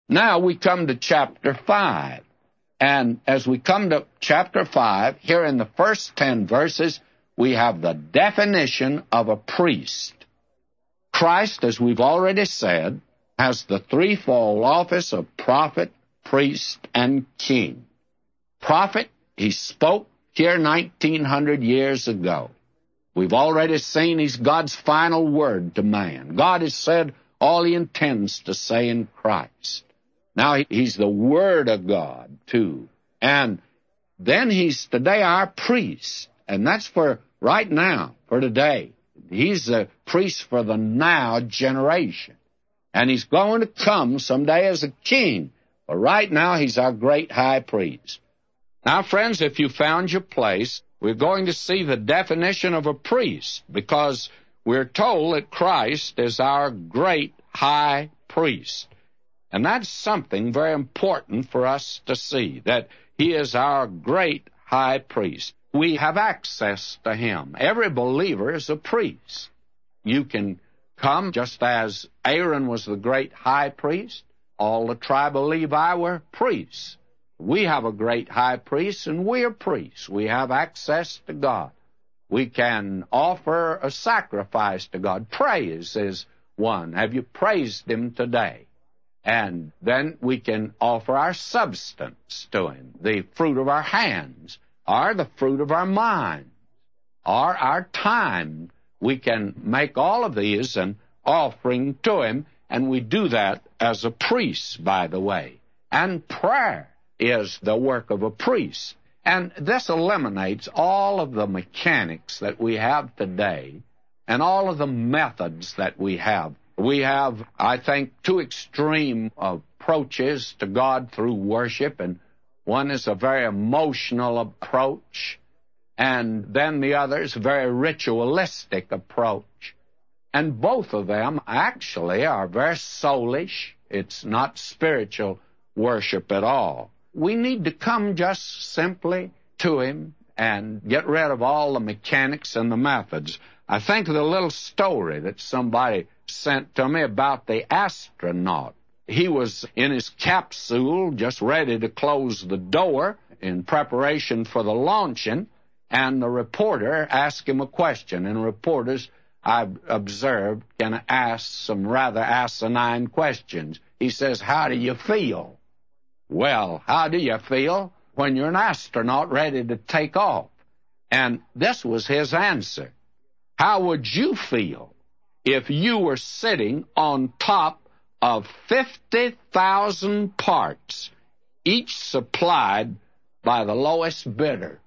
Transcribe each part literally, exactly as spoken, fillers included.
Now we come to chapter five. And as we come to chapter five, here in the first ten verses, we have the definition of a priest. Christ, as we've already said, has the threefold office of prophet, priest, and king. Prophet, he spoke here nineteen hundred years ago. We've already seen he's God's final word to man. God has said all he intends to say in Christ. Now, he's the Word of God, too. And then he's today our priest. And that's for right now, for today. He's the priest for the now generation. And he's going to come someday as a king. But right now, he's our great high priest. Now, friends, if you found your place, we're going to see the definition of a priest, because we're told that Christ is our great high priest. And that's something very important for us to see, that he is our great high priest. We have access to him. Every believer is a priest. You can come just as Aaron was the great high priest. All the tribe of Levi were priests. We have a great high priest, and we are priests. We have access to God. We can offer a sacrifice to God. Praise is one. Have you praised him today? And then we can offer our substance to him, the fruit of our hands, or the fruit of our mind, or our time. We can make all of these an offering to him, and we do that as a priest, by the way. And prayer is the work of a priest. And this eliminates all of the mechanics that we have today and all of the methods that we have. We have, I think, two extreme approaches to God through worship, and one is a very emotional approach, and then the other is a very ritualistic approach. And both of them actually are very soulish. It's not spiritual worship at all. We need to come just simply to him and get rid of all the mechanics and the methods. I think of the little story that somebody sent to me about the astronaut. He was in his capsule, just ready to close the door in preparation for the launching, and the reporter asked him a question. And reporters, I've observed, can ask some rather asinine questions. He says, "How do you feel?" Well, how do you feel when you're an astronaut ready to take off? And this was his answer. How would you feel if you were sitting on top of fifty thousand parts, each supplied by the lowest bidder?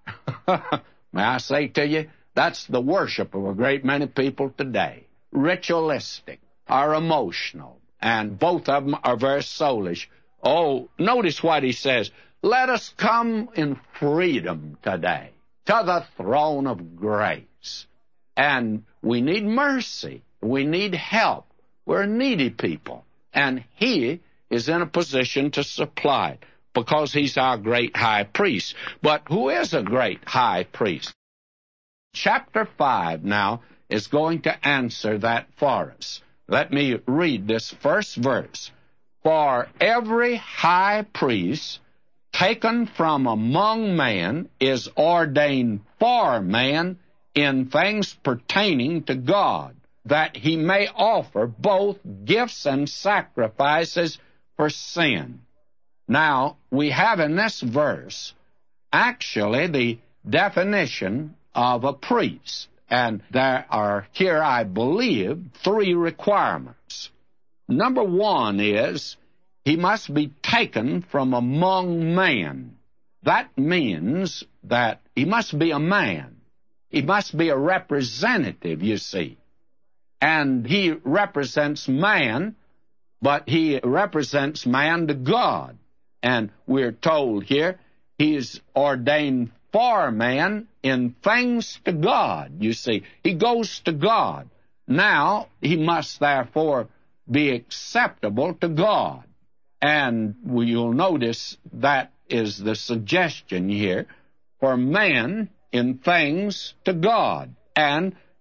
May I say to you, that's the worship of a great many people today. Ritualistic, or emotional, and both of them are very soulish. Oh, notice what he says. Let us come in freedom today to the throne of grace. And we need mercy. We need help. We're needy people. And he is in a position to supply it because he's our great high priest. But who is a great high priest? Chapter five now is going to answer that for us. Let me read this first verse. For every high priest taken from among man is ordained for man in things pertaining to God, that he may offer both gifts and sacrifices for sin. Now, we have in this verse actually the definition of a priest, and there are here, I believe, three requirements. Number one is he must be taken from among men. That means that he must be a man. He must be a representative, you see. And he represents man, but he represents man to God. And we're told here he's ordained for man in things to God, you see. He goes to God. Now, he must therefore be acceptable to God. And you'll notice that is the suggestion here, for man in things to God. And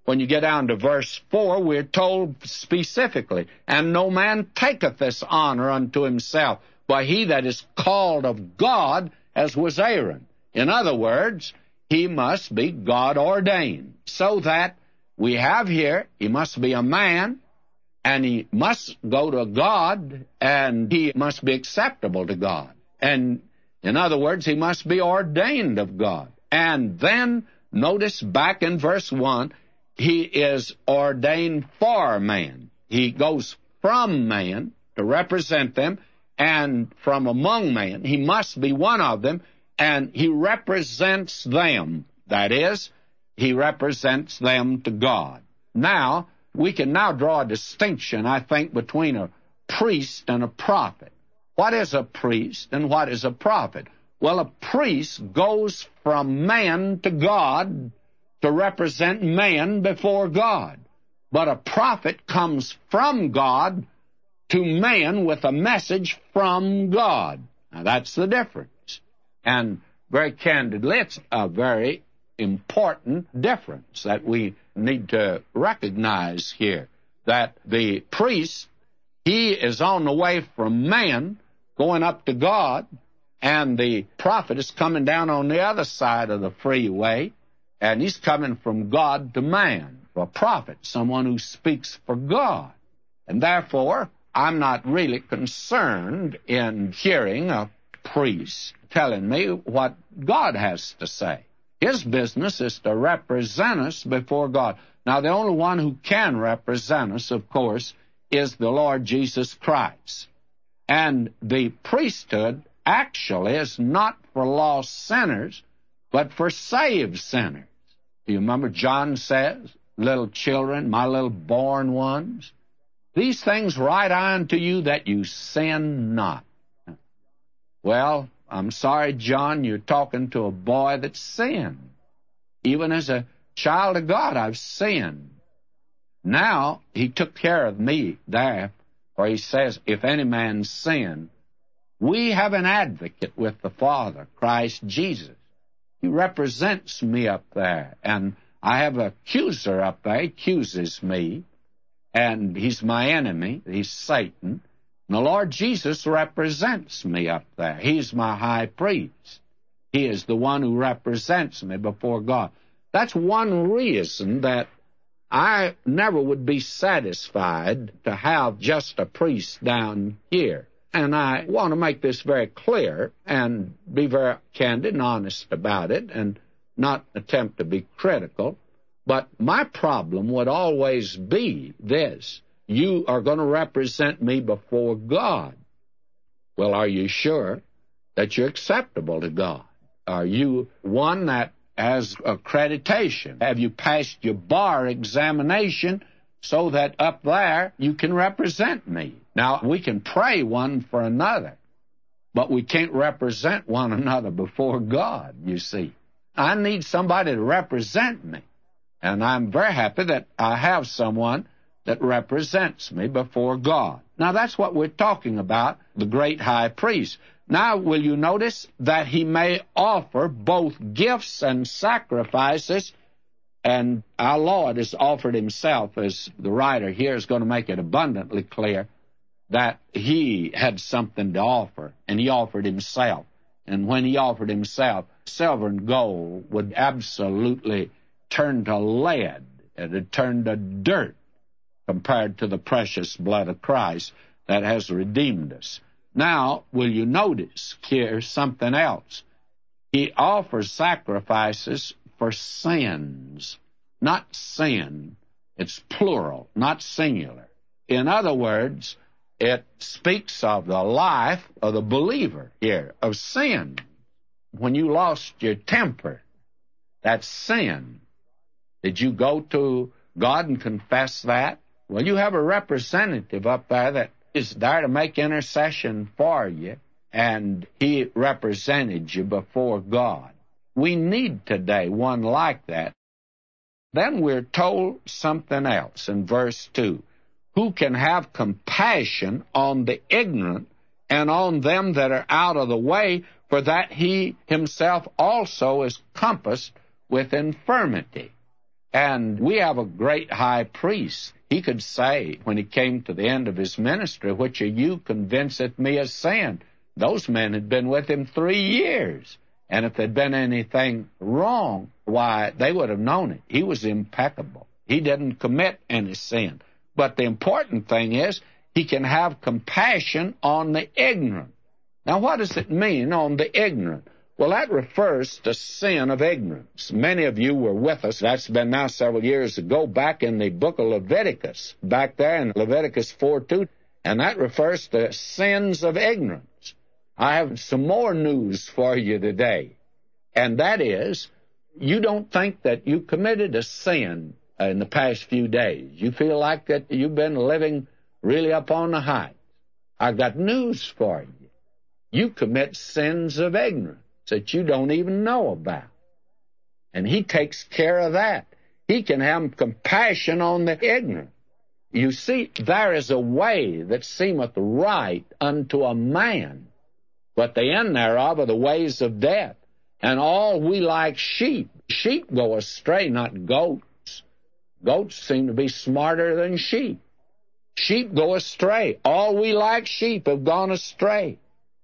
when you get down to verse four, we're told specifically, and no man taketh this honor unto himself, but he that is called of God, as was Aaron. In other words, he must be God-ordained, so that we have here, he must be a man, and he must go to God, and he must be acceptable to God. And in other words, he must be ordained of God. And then, notice back in verse one, he is ordained for man. He goes from man to represent them, and from among man. He must be one of them, and he represents them. That is, he represents them to God. Now, we can now draw a distinction, I think, between a priest and a prophet. What is a priest and what is a prophet? Well, a priest goes from man to God to represent man before God. But a prophet comes from God to man with a message from God. Now, that's the difference. And very candidly, it's a very important difference that we need to recognize here, that the priest, he is on the way from man going up to God, and the prophet is coming down on the other side of the freeway, and he's coming from God to man. A prophet, someone who speaks for God. And therefore, I'm not really concerned in hearing a priest telling me what God has to say. His business is to represent us before God. Now, the only one who can represent us, of course, is the Lord Jesus Christ. And the priesthood actually is not for lost sinners, but for saved sinners. Do you remember John says, little children, my little born ones, these things write I unto you that you sin not. Well, I'm sorry, John, you're talking to a boy that sinned. Even as a child of God, I've sinned. Now, he took care of me there, for he says, if any man sin, we have an advocate with the Father, Christ Jesus. He represents me up there, and I have an accuser up there. He accuses me, and he's my enemy. He's Satan. And the Lord Jesus represents me up there. He's my high priest. He is the one who represents me before God. That's one reason that I never would be satisfied to have just a priest down here. And I want to make this very clear and be very candid and honest about it and not attempt to be critical. But my problem would always be this: you are going to represent me before God. Well, are you sure that you're acceptable to God? Are you one that has accreditation? Have you passed your bar examination so that up there you can represent me? Now, we can pray one for another, but we can't represent one another before God, you see. I need somebody to represent me, and I'm very happy that I have someone that represents me before God. Now, that's what we're talking about, the great high priest. Now, will you notice that he may offer both gifts and sacrifices, and our Lord has offered himself, as the writer here is going to make it abundantly clear, that he had something to offer, and he offered himself. And when he offered himself, silver and gold would absolutely turn to lead. It would turn to dirt compared to the precious blood of Christ that has redeemed us. Now, will you notice here something else? He offers sacrifices for sins, not sin. It's plural, not singular. In other words, it speaks of the life of the believer here, of sin. When you lost your temper, that's sin. Did you go to God and confess that? Well, you have a representative up there that is there to make intercession for you, and he represented you before God. We need today one like that. Then we're told something else in verse two. Who can have compassion on the ignorant and on them that are out of the way, for that he himself also is compassed with infirmity. And we have a great high priest. He could say, when he came to the end of his ministry, which of you convinceth me of sin? Those men had been with him three years. And if there'd been anything wrong, why, they would have known it. He was impeccable. He didn't commit any sin. But the important thing is, he can have compassion on the ignorant. Now, what does it mean, on the ignorant? Well, that refers to sin of ignorance. Many of you were with us, that's been now several years ago, back in the book of Leviticus, back there in Leviticus four two, and that refers to sins of ignorance. I have some more news for you today, and that is, you don't think that you committed a sin in the past few days. You feel like that you've been living really up on the heights. I got news for you. You commit sins of ignorance that you don't even know about. And he takes care of that. He can have compassion on the ignorant. You see, there is a way that seemeth right unto a man, but the end thereof are the ways of death. And all we like sheep. Sheep go astray, not goats. Goats seem to be smarter than sheep. Sheep go astray. All we like sheep have gone astray.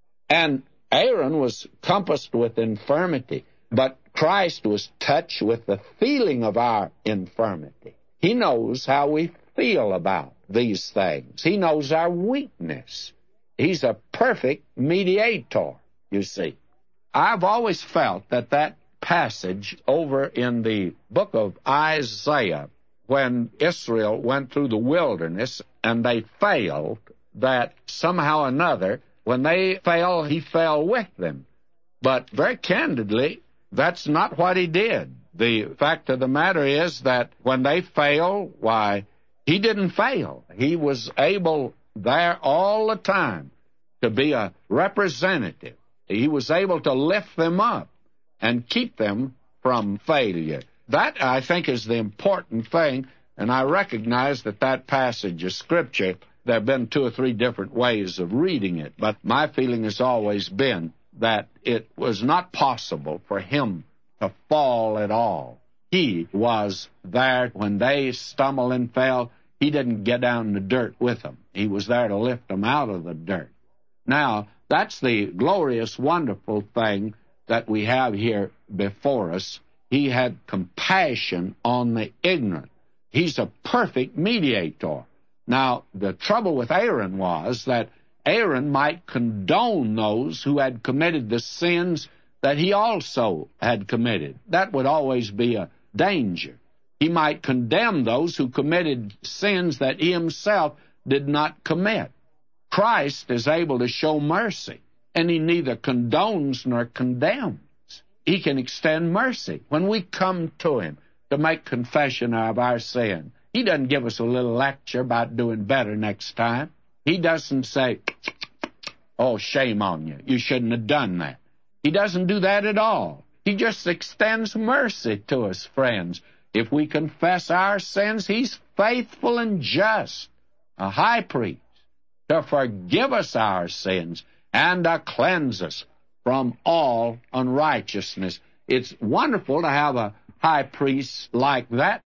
And Aaron was compassed with infirmity, but Christ was touched with the feeling of our infirmity. He knows how we feel about these things. He knows our weakness. He's a perfect mediator, you see. I've always felt that that passage over in the book of Isaiah, when Israel went through the wilderness and they failed, that somehow or another, when they fell, he fell with them. But very candidly, that's not what he did. The fact of the matter is that when they failed, why, he didn't fail. He was able there all the time to be a representative. He was able to lift them up and keep them from failure. That, I think, is the important thing, and I recognize that that passage of Scripture, there have been two or three different ways of reading it, but my feeling has always been that it was not possible for him to fall at all. He was there when they stumbled and fell. He didn't get down in the dirt with them. He was there to lift them out of the dirt. Now, that's the glorious, wonderful thing that we have here before us. He had compassion on the ignorant. He's a perfect mediator. Now, the trouble with Aaron was that Aaron might condone those who had committed the sins that he also had committed. That would always be a danger. He might condemn those who committed sins that he himself did not commit. Christ is able to show mercy, and he neither condones nor condemns. He can extend mercy. When we come to him to make confession of our sin, he doesn't give us a little lecture about doing better next time. He doesn't say, oh, shame on you, you shouldn't have done that. He doesn't do that at all. He just extends mercy to us, friends. If we confess our sins, he's faithful and just, a high priest, to forgive us our sins and to cleanse us from all unrighteousness. It's wonderful to have a high priest like that.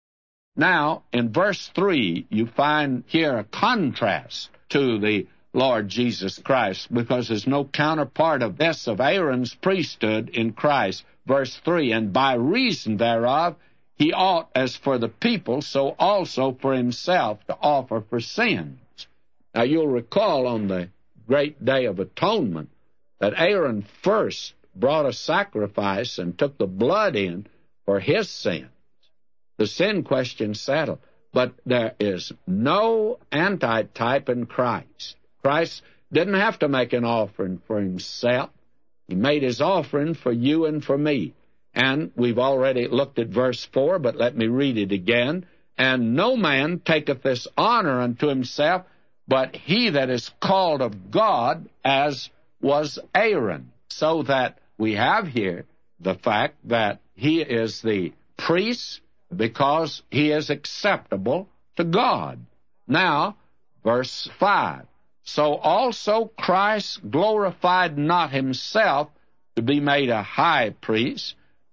Now, in verse three, you find here a contrast to the Lord Jesus Christ, because there's no counterpart of this of Aaron's priesthood in Christ. Verse three, and by reason thereof he ought, as for the people, so also for himself, to offer for sins. Now, you'll recall on the great day of atonement that Aaron first brought a sacrifice and took the blood in for his sins. The sin question settled. But there is no antitype in Christ. Christ didn't have to make an offering for himself. He made his offering for you and for me. And we've already looked at verse four, but let me read it again. And no man taketh this honor unto himself, but he that is called of God, as was Aaron. So that we have here the fact that he is the priest because he is acceptable to God. Now, verse five. So also Christ glorified not himself to be made a high priest,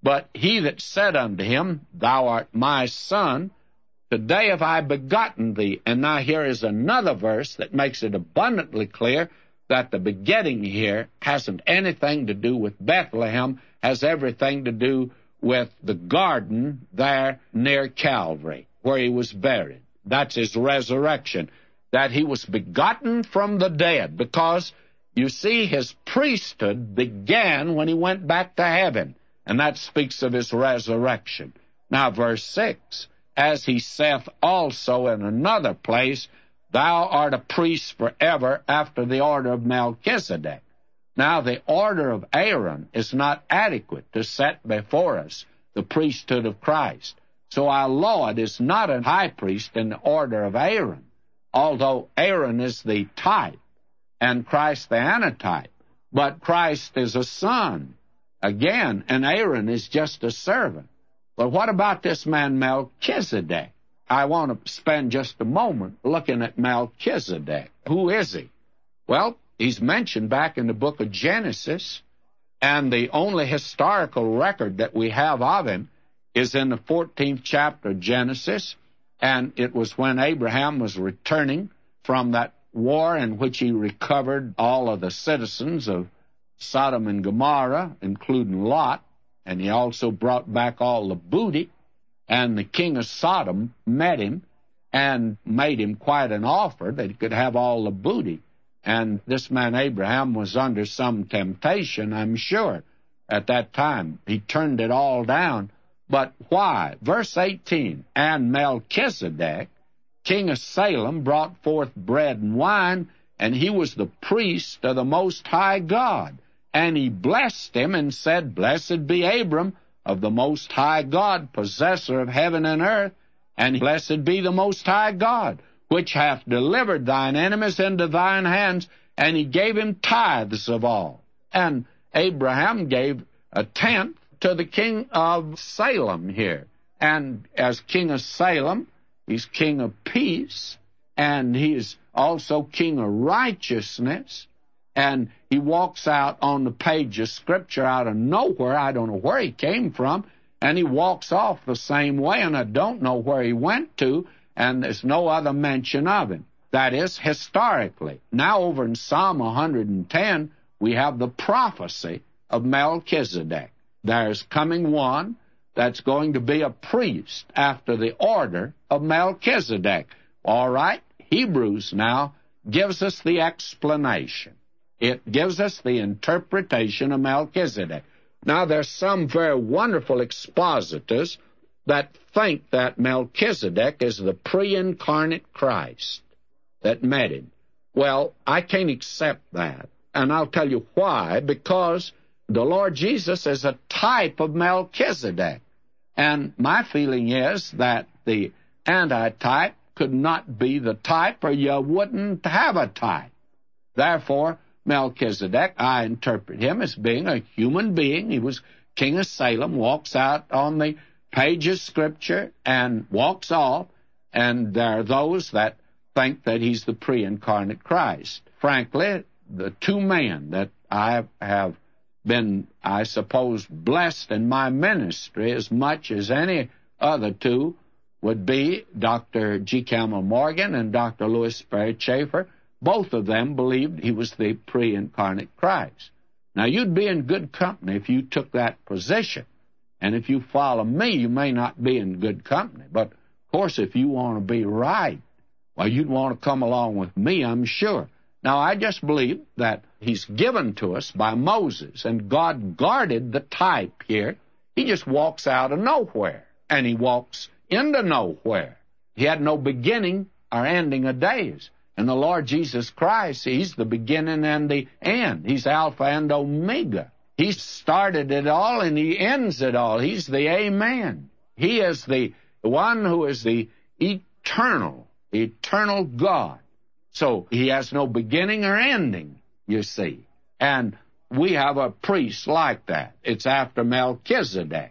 But he that said unto him, Thou art my son, today have I begotten thee. And now here is another verse that makes it abundantly clear that the begetting here hasn't anything to do with Bethlehem, has everything to do with the garden there near Calvary, where he was buried. That's his resurrection, that he was begotten from the dead, because, you see, his priesthood began when he went back to heaven, and that speaks of his resurrection. Now, verse six, as he saith also in another place, Thou art a priest forever after the order of Melchizedek. Now, the order of Aaron is not adequate to set before us the priesthood of Christ. So our Lord is not a high priest in the order of Aaron, although Aaron is the type and Christ the antitype. But Christ is a son, again, and Aaron is just a servant. But what about this man Melchizedek? I want to spend just a moment looking at Melchizedek. Who is he? Well, he's mentioned back in the book of Genesis, and the only historical record that we have of him is in the fourteenth chapter of Genesis, and it was when Abraham was returning from that war in which he recovered all of the citizens of Sodom and Gomorrah, including Lot, and he also brought back all the booty. And the king of Sodom met him and made him quite an offer that he could have all the booty. And this man Abraham was under some temptation, I'm sure, at that time. He turned it all down. But why? Verse eighteen, And Melchizedek, king of Salem, brought forth bread and wine, and he was the priest of the Most High God. And he blessed him and said, Blessed be Abram, of the Most High God, possessor of heaven and earth, and blessed be the Most High God, which hath delivered thine enemies into thine hands, and he gave him tithes of all. And Abraham gave a tenth to the king of Salem here. And as king of Salem, he's king of peace, and he's also king of righteousness. And he walks out on the page of Scripture out of nowhere. I don't know where he came from. And he walks off the same way, and I don't know where he went to, and there's no other mention of him. That is, historically. Now over in Psalm one hundred ten, we have the prophecy of Melchizedek. There's coming one that's going to be a priest after the order of Melchizedek. All right, Hebrews now gives us the explanation. It gives us the interpretation of Melchizedek. Now, there's some very wonderful expositors that think that Melchizedek is the pre-incarnate Christ that met him. Well, I can't accept that, and I'll tell you why. Because the Lord Jesus is a type of Melchizedek, and my feeling is that the antitype could not be the type, or you wouldn't have a type. Therefore, Melchizedek, I interpret him as being a human being. He was king of Salem, walks out on the page of Scripture and walks off, and there are those that think that he's the pre-incarnate Christ. Frankly, the two men that I have been, I suppose, blessed in my ministry as much as any other two would be Doctor G. Campbell Morgan and Doctor Louis Sperry Chafer. Both of them believed he was the pre-incarnate Christ. Now, you'd be in good company if you took that position. And if you follow me, you may not be in good company. But, of course, if you want to be right, well, you'd want to come along with me, I'm sure. Now, I just believe that he's given to us by Moses, and God guarded the type here. He just walks out of nowhere, and he walks into nowhere. He had no beginning or ending of days. And the Lord Jesus Christ, he's the beginning and the end. He's Alpha and Omega. He started it all and he ends it all. He's the Amen. He is the one who is the eternal, eternal God. So he has no beginning or ending, you see. And we have a priest like that. It's after Melchizedek.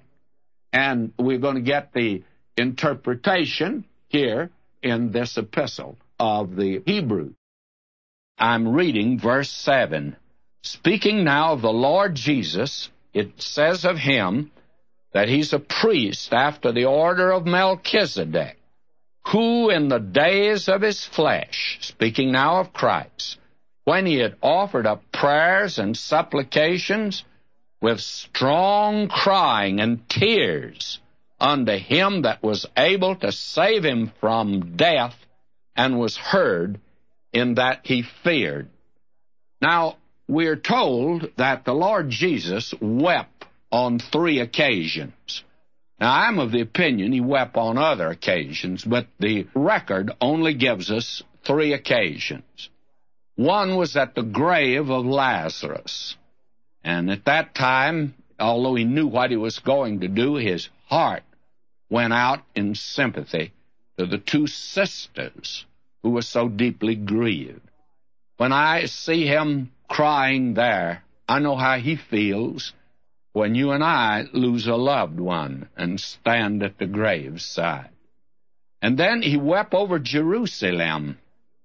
And we're going to get the interpretation here in this epistle of the Hebrew. I'm reading verse seven. Speaking now of the Lord Jesus, it says of him that he's a priest after the order of Melchizedek, who in the days of his flesh, speaking now of Christ, when he had offered up prayers and supplications with strong crying and tears unto him that was able to save him from death, and was heard in that he feared. Now, we're told that the Lord Jesus wept on three occasions. Now, I'm of the opinion he wept on other occasions, but the record only gives us three occasions. One was at the grave of Lazarus. And at that time, although he knew what he was going to do, his heart went out in sympathy to the two sisters who were so deeply grieved. When I see him crying there, I know how he feels when you and I lose a loved one and stand at the graveside. And then he wept over Jerusalem.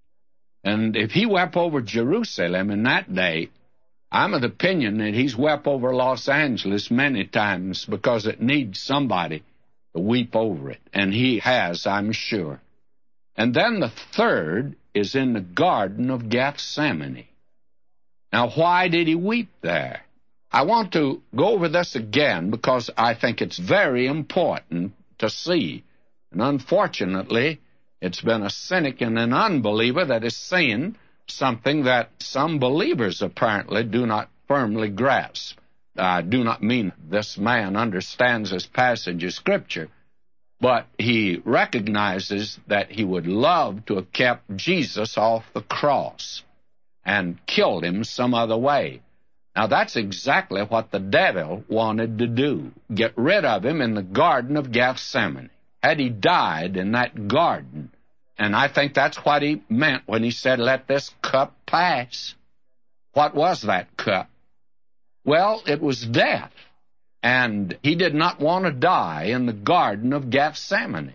And if he wept over Jerusalem in that day, I'm of the opinion that he's wept over Los Angeles many times, because it needs somebody to weep over it. And he has, I'm sure. And then the third is in the Garden of Gethsemane. Now, why did he weep there? I want to go over this again because I think it's very important to see. And unfortunately, it's been a cynic and an unbeliever that has seen something that some believers apparently do not firmly grasp. I do not mean this man understands this passage of Scripture, but he recognizes that he would love to have kept Jesus off the cross and killed him some other way. Now, that's exactly what the devil wanted to do, get rid of him in the Garden of Gethsemane. Had he died in that garden, and I think that's what he meant when he said, let this cup pass. What was that cup? Well, it was death, and he did not want to die in the Garden of Gethsemane,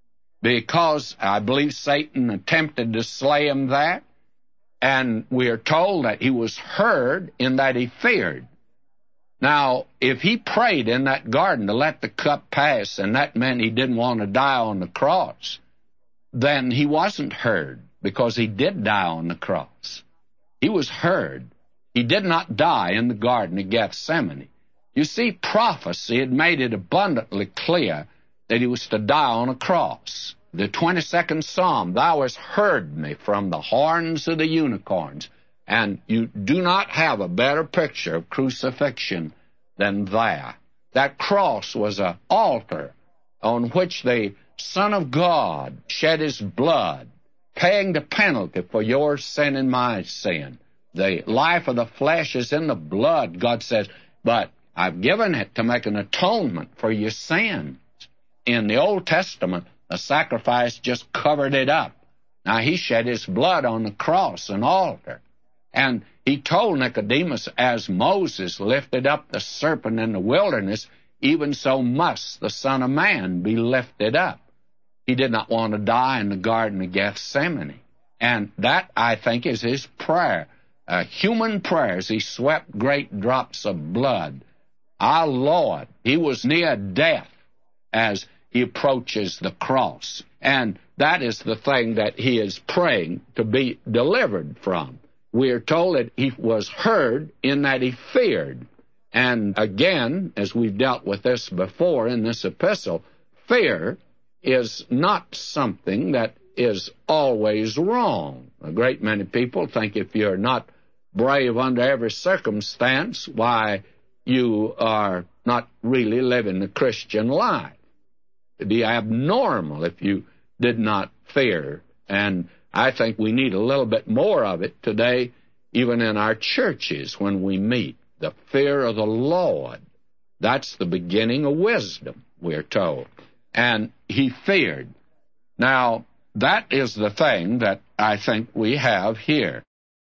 because I believe Satan attempted to slay him there. And we are told that he was heard in that he feared. Now, if he prayed in that garden to let the cup pass, and that meant he didn't want to die on the cross, then he wasn't heard, because he did die on the cross. He was heard. He did not die in the Garden of Gethsemane. You see, prophecy had made it abundantly clear that he was to die on a cross. The twenty-second Psalm, thou hast heard me from the horns of the unicorns. And you do not have a better picture of crucifixion than that. That cross was an altar on which the Son of God shed his blood, paying the penalty for your sin and my sin. The life of the flesh is in the blood, God says, but I've given it to make an atonement for your sins. In the Old Testament, the sacrifice just covered it up. Now, he shed his blood on the cross, an altar. And he told Nicodemus, as Moses lifted up the serpent in the wilderness, even so must the Son of Man be lifted up. He did not want to die in the Garden of Gethsemane. And that, I think, is his prayer. Uh, human prayers. He swept great drops of blood. Our Lord, he was near death as he approaches the cross. And that is the thing that he is praying to be delivered from. We are told that he was heard in that he feared. And again, as we've dealt with this before in this epistle, fear is not something that is always wrong. A great many people think if you're not brave under every circumstance, why, you are not really living the Christian life. It'd be abnormal if you did not fear. And I think we need a little bit more of it today, even in our churches when we meet. The fear of the Lord. That's the beginning of wisdom, we're told. And he feared. Now, that is the thing that I think we have here.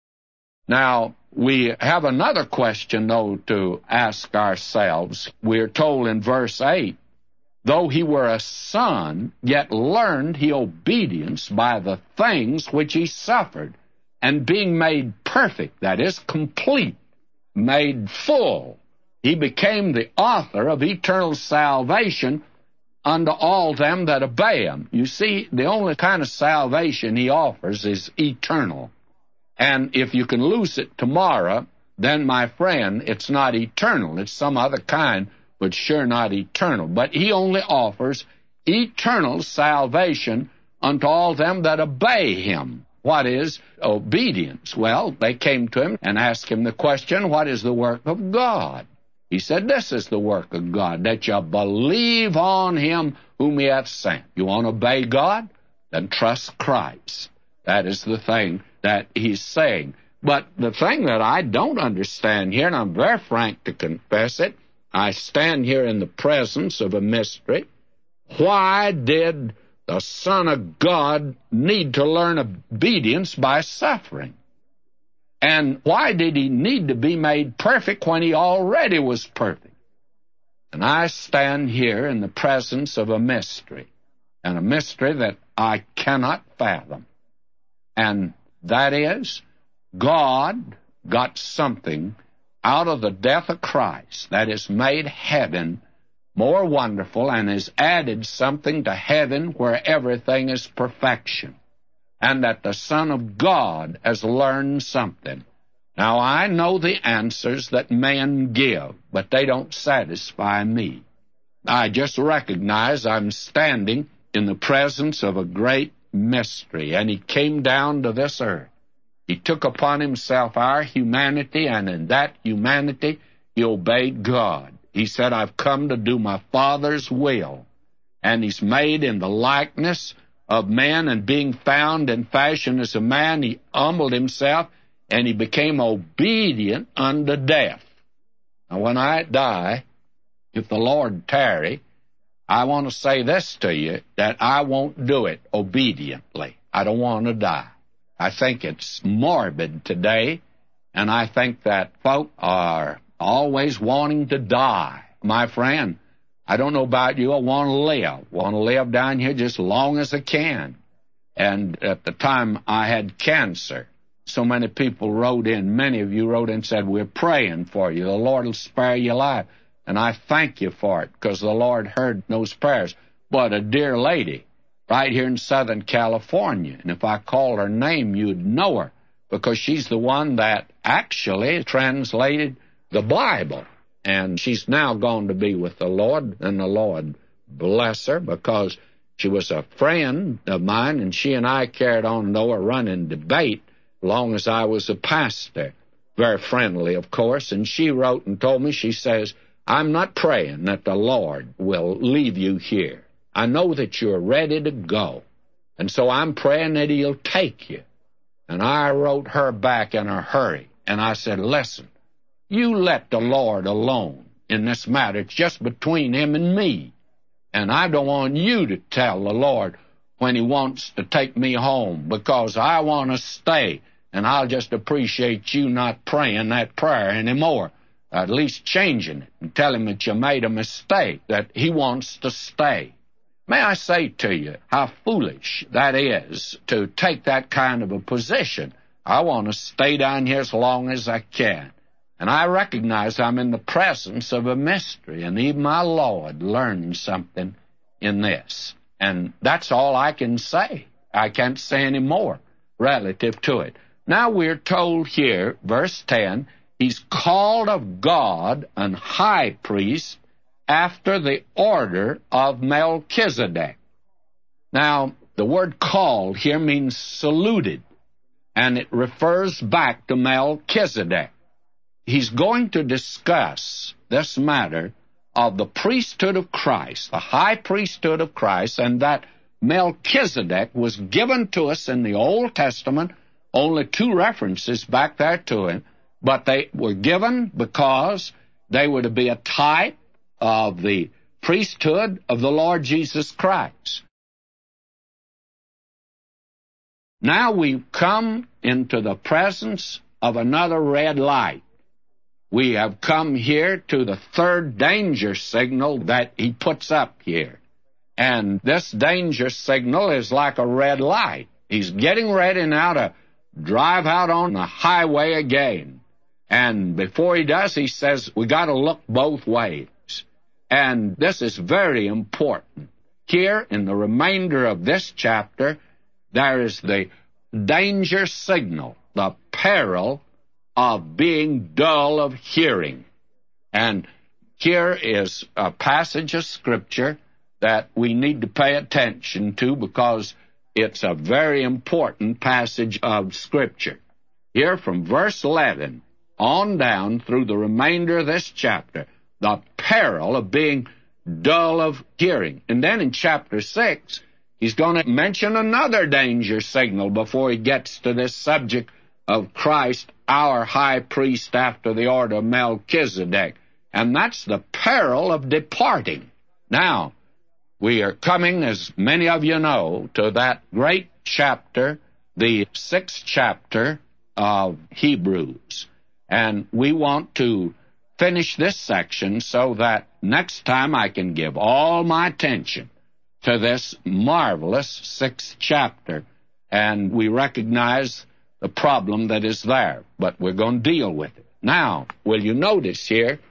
Now, we have another question, though, to ask ourselves. We're told in verse eight, though he were a son, yet learned he obedience by the things which he suffered, and being made perfect, that is, complete, made full, He became the author of eternal salvation unto all them that obey him. You see, the only kind of salvation he offers is eternal. And if you can lose it tomorrow, then, my friend, it's not eternal. It's some other kind, but sure not eternal. But he only offers eternal salvation unto all them that obey him. What is obedience? Well, they came to him and asked him the question, what is the work of God? He said, this is the work of God, that you believe on him whom he hath sent. You want to obey God? Then trust Christ. That is the thing that he's saying. But the thing that I don't understand here, and I'm very frank to confess it, I stand here in the presence of a mystery. Why did the Son of God need to learn obedience by suffering? And why did he need to be made perfect when he already was perfect? And I stand here in the presence of a mystery, and a mystery that I cannot fathom. And that is, God got something out of the death of Christ that has made heaven more wonderful and has added something to heaven where everything is perfection, and that the Son of God has learned something. Now, I know the answers that men give, but they don't satisfy me. I just recognize I'm standing in the presence of a great mystery, and he came down to this earth. He took upon himself our humanity, and in that humanity he obeyed God. He said, I've come to do my Father's will. And he's made in the likeness of men, and being found in fashion as a man, he humbled himself, and he became obedient unto death. Now, when I die, if the Lord tarry, I want to say this to you, that I won't do it obediently. I don't want to die. I think it's morbid today, and I think that folk are always wanting to die. My friend, I don't know about you, I want to live. want to live down here just as long as I can. And at the time I had cancer, so many people wrote in, many of you wrote in and said, we're praying for you. The Lord will spare your life. And I thank you for it, because the Lord heard those prayers. But a dear lady right here in Southern California, and if I called her name, you'd know her, because she's the one that actually translated the Bible. And she's now gone to be with the Lord, and the Lord bless her, because she was a friend of mine, and she and I carried on, though, a running debate as long as I was a pastor. Very friendly, of course, and she wrote and told me, she says, I'm not praying that the Lord will leave you here. I know that you're ready to go, and so I'm praying that he'll take you. And I wrote her back in a hurry, and I said, listen, you let the Lord alone in this matter. It's just between him and me. And I don't want you to tell the Lord when he wants to take me home, because I want to stay, and I'll just appreciate you not praying that prayer anymore, at least changing it, and tell him that you made a mistake, that he wants to stay. May I say to you how foolish that is to take that kind of a position. I want to stay down here as long as I can. And I recognize I'm in the presence of a mystery, and even my Lord learned something in this. And that's all I can say. I can't say any more relative to it. Now we're told here, verse ten, he's called of God an high priest after the order of Melchizedek. Now, the word called here means saluted, and it refers back to Melchizedek. He's going to discuss this matter of the priesthood of Christ, the high priesthood of Christ, and that Melchizedek was given to us in the Old Testament, only two references back there to him, but they were given because they were to be a type of the priesthood of the Lord Jesus Christ. Now we've come into the presence of another red light. We have come here to the third danger signal that he puts up here. And this danger signal is like a red light. He's getting ready now to drive out on the highway again. And before he does, he says we got to look both ways. And this is very important. Here, in the remainder of this chapter, there is the danger signal, the peril of being dull of hearing. And here is a passage of Scripture that we need to pay attention to because it's a very important passage of Scripture. Here from verse eleven on down through the remainder of this chapter, the peril of being dull of hearing. And then in chapter six, he's going to mention another danger signal before he gets to this subject of Christ, our high priest after the order of Melchizedek. And that's the peril of departing. Now, we are coming, as many of you know, to that great chapter, the sixth chapter of Hebrews. And we want to finish this section so that next time I can give all my attention to this marvelous sixth chapter. And we recognize the problem that is there, but we're going to deal with it. Now, will you notice here,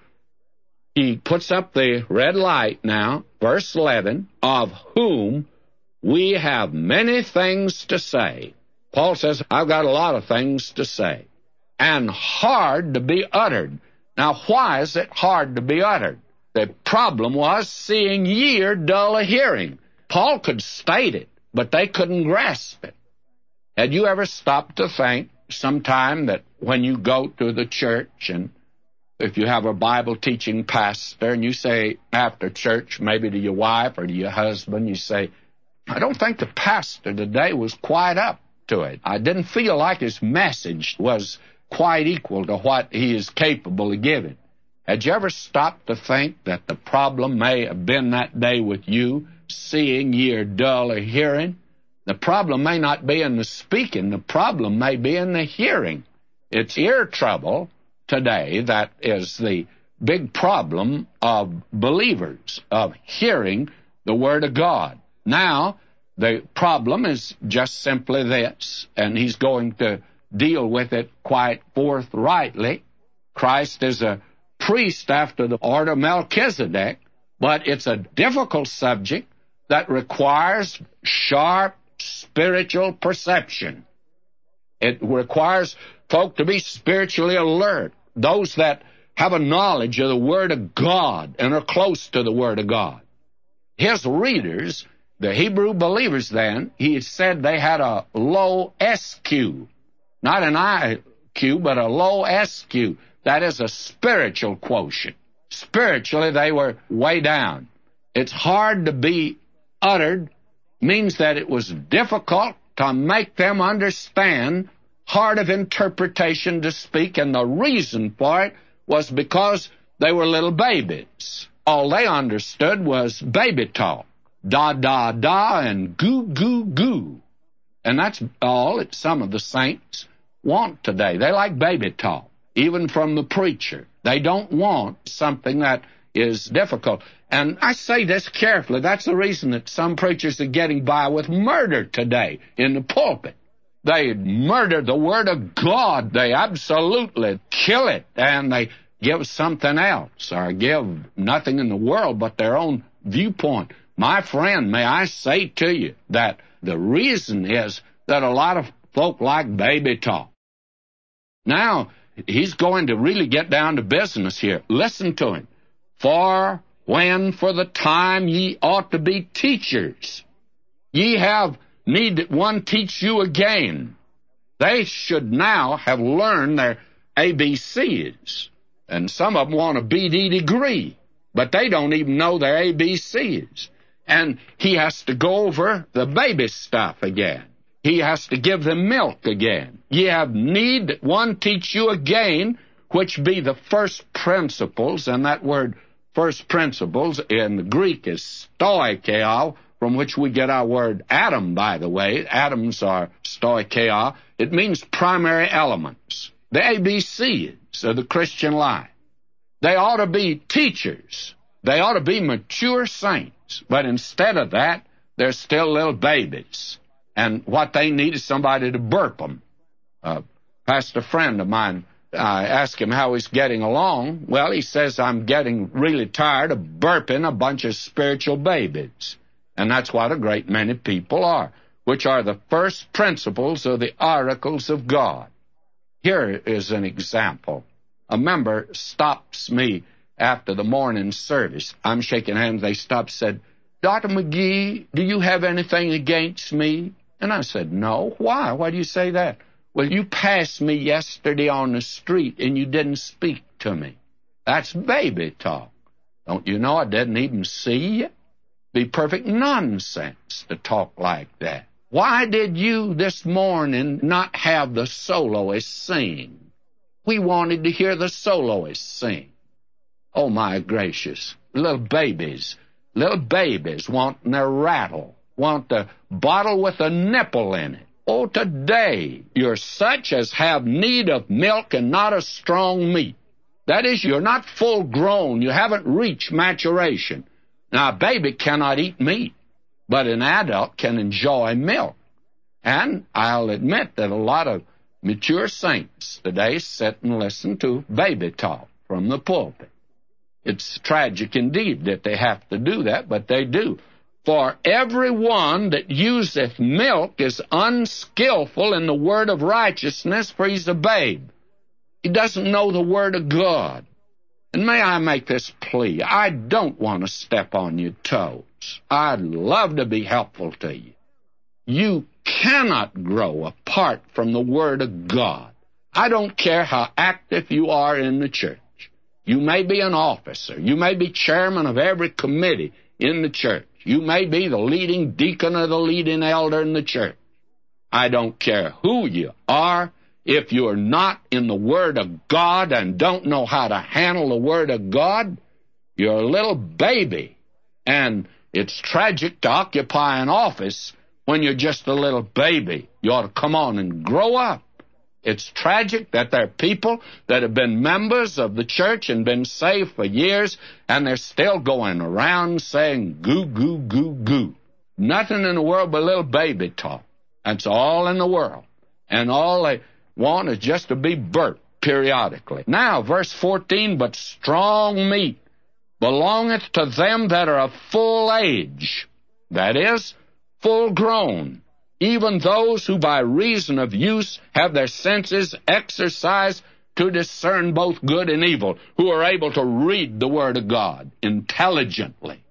he puts up the red light now, verse eleven, of whom we have many things to say. Paul says, I've got a lot of things to say, and hard to be uttered. Now, why is it hard to be uttered? The problem was, seeing ye are dull of hearing. Paul could state it, but they couldn't grasp it. Had you ever stopped to think sometime that when you go to the church, and if you have a Bible-teaching pastor, and you say after church, maybe to your wife or to your husband, you say, I don't think the pastor today was quite up to it. I didn't feel like his message was quite equal to what he is capable of giving. Had you ever stopped to think that the problem may have been that day with you, seeing ye are dull of hearing? The problem may not be in the speaking. The problem may be in the hearing. It's ear trouble today that is the big problem of believers, of hearing the Word of God. Now, the problem is just simply this, and he's going to deal with it quite forthrightly. Christ is a priest after the order of Melchizedek, but it's a difficult subject that requires sharp spiritual perception. It requires folk to be spiritually alert, those that have a knowledge of the Word of God and are close to the Word of God. His readers, the Hebrew believers then, he said they had a low S Q. Not an I Q, but a low S Q. That is a spiritual quotient. Spiritually, they were way down. It's hard to be uttered, means that it was difficult to make them understand, hard of interpretation to speak, and the reason for it was because they were little babies. All they understood was baby talk, da, da, da, and goo, goo, goo. And that's all that some of the saints want today. They like baby talk, even from the preacher. They don't want something that is difficult. And I say this carefully. That's the reason that some preachers are getting by with murder today in the pulpit. They murder the Word of God. They absolutely kill it, and they give something else, or give nothing in the world but their own viewpoint. My friend, may I say to you that the reason is that a lot of folk like baby talk. Now, he's going to really get down to business here. Listen to him. For when for the time ye ought to be teachers, ye have need that one teach you again. They should now have learned their A B Cs. And some of them want a B D degree, but they don't even know their A B Cs. And he has to go over the baby stuff again. He has to give them milk again. Ye have need that one teach you again, which be the first principles, and that word first principles in the Greek is stoicheia, from which we get our word atom, by the way. Atoms are stoicheia. It means primary elements, the A B Cs of the Christian life. They ought to be teachers. They ought to be mature saints. But instead of that, they're still little babies. And what they need is somebody to burp them. A pastor friend of mine I asked him how he's getting along. Well, he says, I'm getting really tired of burping a bunch of spiritual babies. And that's what a great many people are, which are the first principles of the oracles of God. Here is an example. A member stops me after the morning service. I'm shaking hands. They stopped and said, Doctor McGee, do you have anything against me? And I said, no. Why? Why do you say that? Well, you passed me yesterday on the street and you didn't speak to me. That's baby talk. Don't you know I didn't even see you? Be perfect nonsense to talk like that. Why did you this morning not have the soloist sing? We wanted to hear the soloist sing. Oh, my gracious. Little babies, little babies wanting their rattle, want the bottle with a nipple in it. Oh, today you're such as have need of milk and not of strong meat. That is, you're not full grown. You haven't reached maturation. Now, a baby cannot eat meat, but an adult can enjoy milk. And I'll admit that a lot of mature saints today sit and listen to baby talk from the pulpit. It's tragic indeed that they have to do that, but they do. For every one that useth milk is unskillful in the word of righteousness, for he's a babe. He doesn't know the word of God. And may I make this plea? I don't want to step on your toes. I'd love to be helpful to you. You cannot grow apart from the word of God. I don't care how active you are in the church. You may be an officer. You may be chairman of every committee in the church. You may be the leading deacon or the leading elder in the church. I don't care who you are. If you're not in the Word of God and don't know how to handle the Word of God, you're a little baby. And it's tragic to occupy an office when you're just a little baby. You ought to come on and grow up. It's tragic that there are people that have been members of the church and been saved for years, and they're still going around saying goo, goo, goo, goo. Nothing in the world but little baby talk. That's all in the world. And all they want is just to be burped periodically. Now, verse fourteen, but strong meat belongeth to them that are of full age, that is, full grown, even those who by reason of use have their senses exercised to discern both good and evil, who are able to read the Word of God intelligently.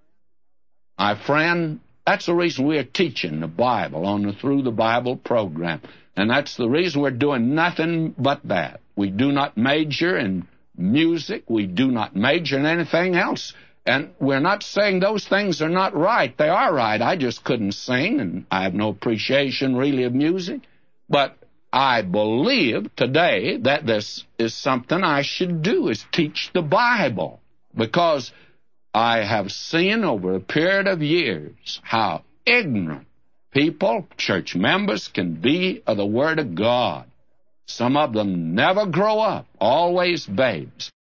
My friend, that's the reason we are teaching the Bible on the Through the Bible program. And that's the reason we're doing nothing but that. We do not major in music. We do not major in anything else. And we're not saying those things are not right. They are right. I just couldn't sing, and I have no appreciation really of music. But I believe today that this is something I should do, is teach the Bible. Because I have seen over a period of years how ignorant people, church members, can be of the Word of God. Some of them never grow up, always babes.